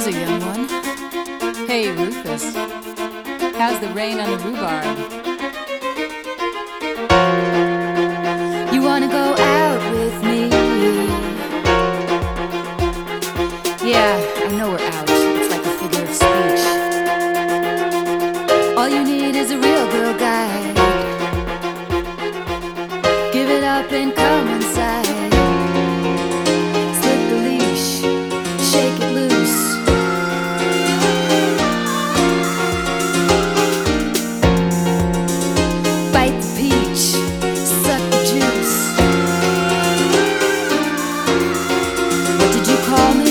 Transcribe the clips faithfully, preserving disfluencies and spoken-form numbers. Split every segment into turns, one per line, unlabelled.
Here's a young one. Hey, Rufus, how's the rain on the rhubarb? You wanna go out with me? Yeah, I know we're out. It's like a figure of speech. All you need is a real girl guide. Give it up and come inside. Slip the leash, shake it loose. Bite the peach, suck the juice. What did you call me?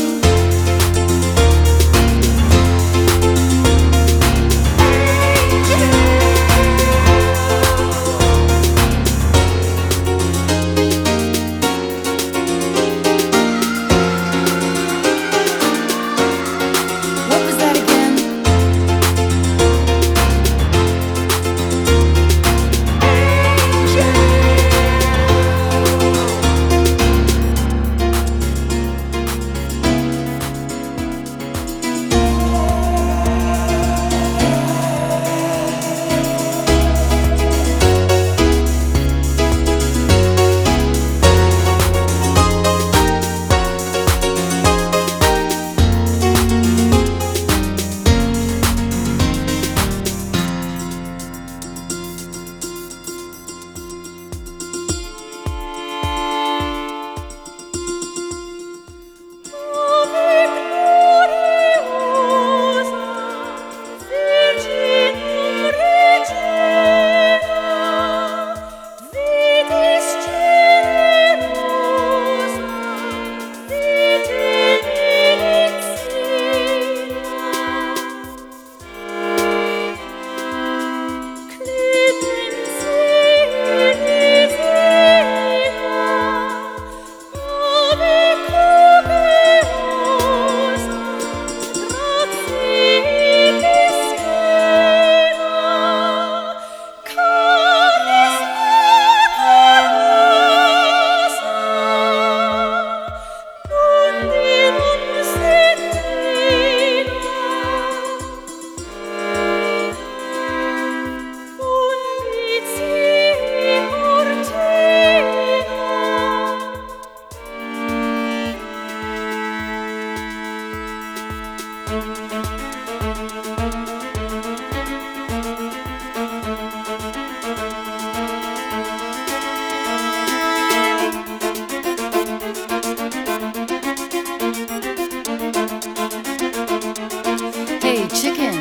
Chicken,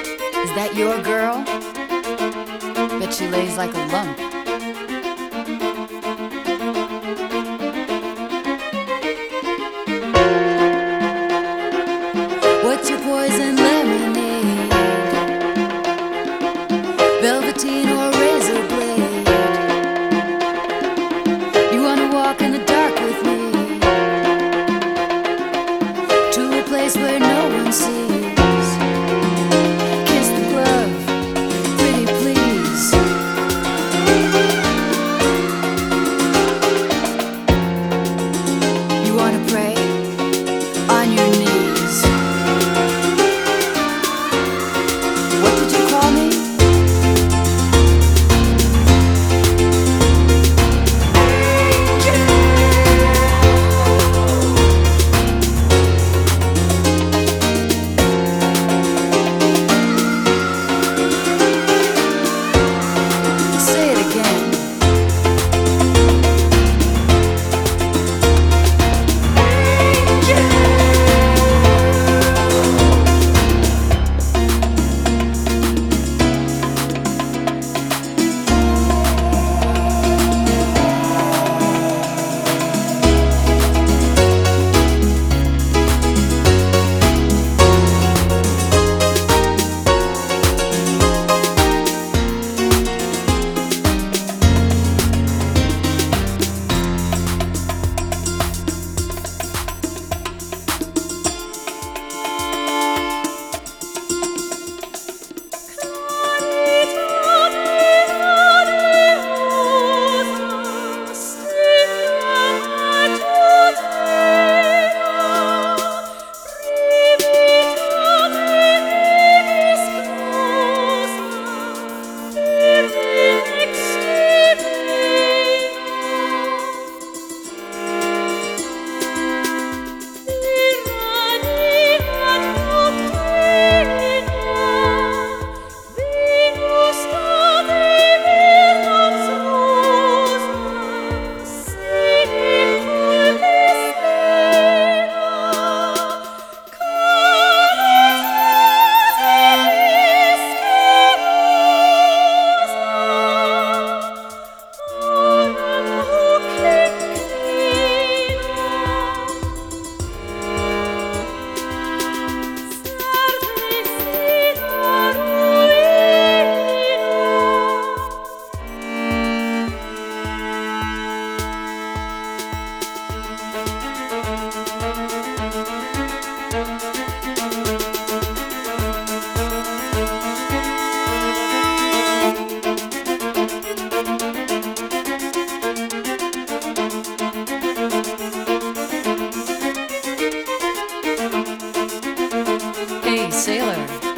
is that your girl? Bet she lays like a lump. What's your poison lemonade? Velveteen or razor blade? You wanna walk in the dark with me to a place where no one sees? Kiss the glove, pretty please. sailor.